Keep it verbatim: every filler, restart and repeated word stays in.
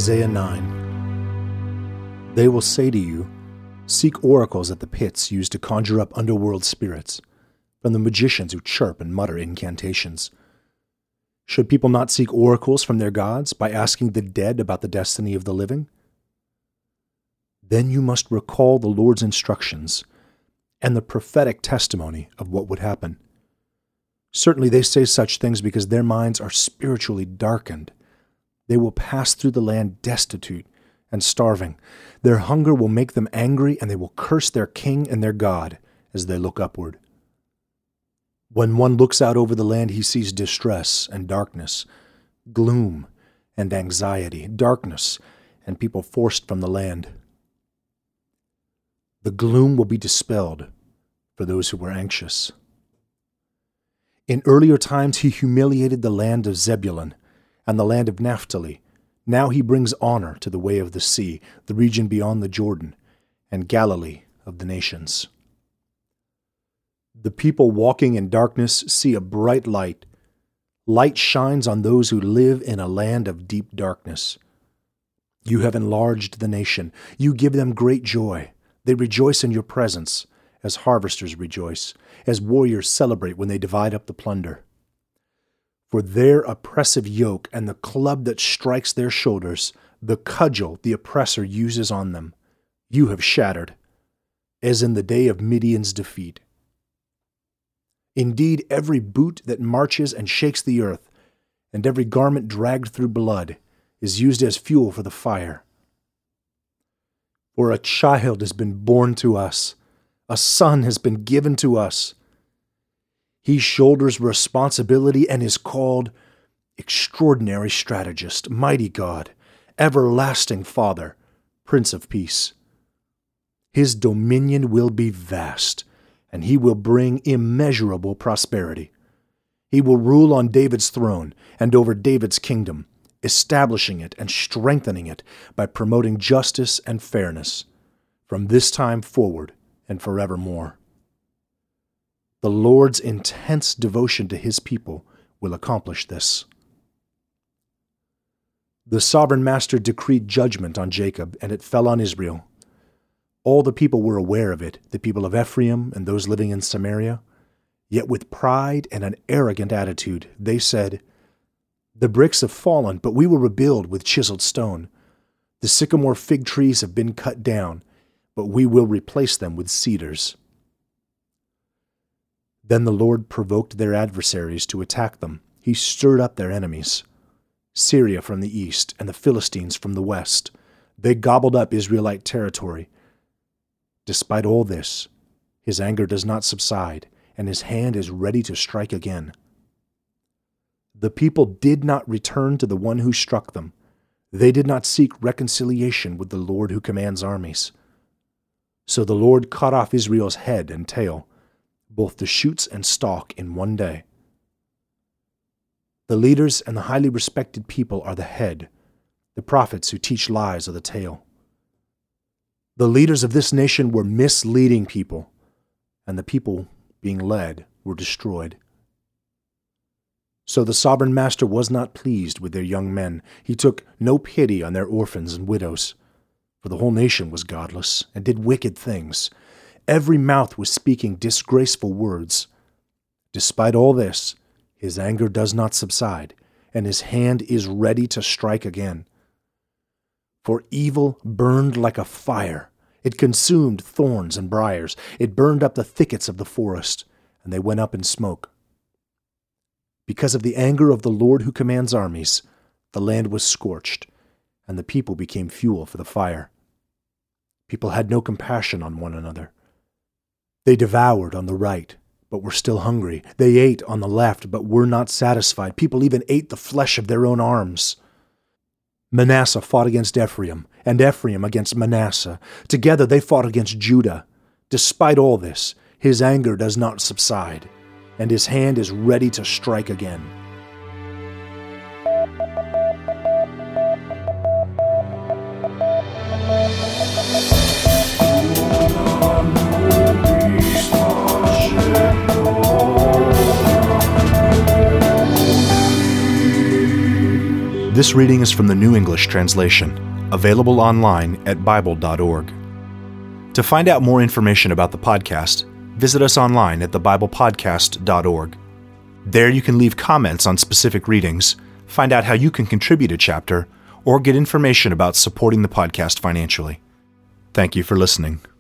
Isaiah nine. They will say to you, seek oracles at the pits used to conjure up underworld spirits, from the magicians who chirp and mutter incantations. Should people not seek oracles from their gods by asking the dead about the destiny of the living? Then you must recall the Lord's instructions and the prophetic testimony of what would happen. Certainly they say such things because their minds are spiritually darkened. They will pass through the land destitute and starving. Their hunger will make them angry, and they will curse their king and their God as they look upward. When one looks out over the land, he sees distress and darkness, gloom and anxiety, darkness and people forced from the land. The gloom will be dispelled for those who were anxious. In earlier times, he humiliated the land of Zebulun and the land of Naphtali. Now he brings honor to the way of the sea, the region beyond the Jordan, and Galilee of the nations. The people walking in darkness see a bright light. Light shines on those who live in a land of deep darkness. You have enlarged the nation. You give them great joy. They rejoice in your presence, as harvesters rejoice, as warriors celebrate when they divide up the plunder. For their oppressive yoke and the club that strikes their shoulders, the cudgel the oppressor uses on them, you have shattered, as in the day of Midian's defeat. Indeed, every boot that marches and shakes the earth, and every garment dragged through blood, is used as fuel for the fire. For a child has been born to us, a son has been given to us. He shoulders responsibility and is called Extraordinary Strategist, Mighty God, Everlasting Father, Prince of Peace. His dominion will be vast, and he will bring immeasurable prosperity. He will rule on David's throne and over David's kingdom, establishing it and strengthening it by promoting justice and fairness from this time forward and forevermore. The Lord's intense devotion to his people will accomplish this. The sovereign master decreed judgment on Jacob, and it fell on Israel. All the people were aware of it, the people of Ephraim and those living in Samaria. Yet with pride and an arrogant attitude, they said, the bricks have fallen, but we will rebuild with chiseled stone. The sycamore fig trees have been cut down, but we will replace them with cedars. Then the Lord provoked their adversaries to attack them. He stirred up their enemies, Syria from the east and the Philistines from the west. They gobbled up Israelite territory. Despite all this, his anger does not subside, and his hand is ready to strike again. The people did not return to the one who struck them. They did not seek reconciliation with the Lord who commands armies. So the Lord cut off Israel's head and tail, both the shoots and stalk, in one day. The leaders and the highly respected people are the head. The prophets who teach lies are the tail. The leaders of this nation were misleading people, and the people being led were destroyed. So the sovereign master was not pleased with their young men. He took no pity on their orphans and widows, for the whole nation was godless and did wicked things. Every mouth was speaking disgraceful words. Despite all this, his anger does not subside, and his hand is ready to strike again. For evil burned like a fire. It consumed thorns and briars. It burned up the thickets of the forest, and they went up in smoke. Because of the anger of the Lord who commands armies, the land was scorched, and the people became fuel for the fire. People had no compassion on one another. They devoured on the right, but were still hungry. They ate on the left, but were not satisfied. People even ate the flesh of their own arms. Manasseh fought against Ephraim, and Ephraim against Manasseh. Together they fought against Judah. Despite all this, his anger does not subside, and his hand is ready to strike again. This reading is from the New English Translation, available online at bible dot org. To find out more information about the podcast, visit us online at the bible podcast dot org. There you can leave comments on specific readings, find out how you can contribute a chapter, or get information about supporting the podcast financially. Thank you for listening.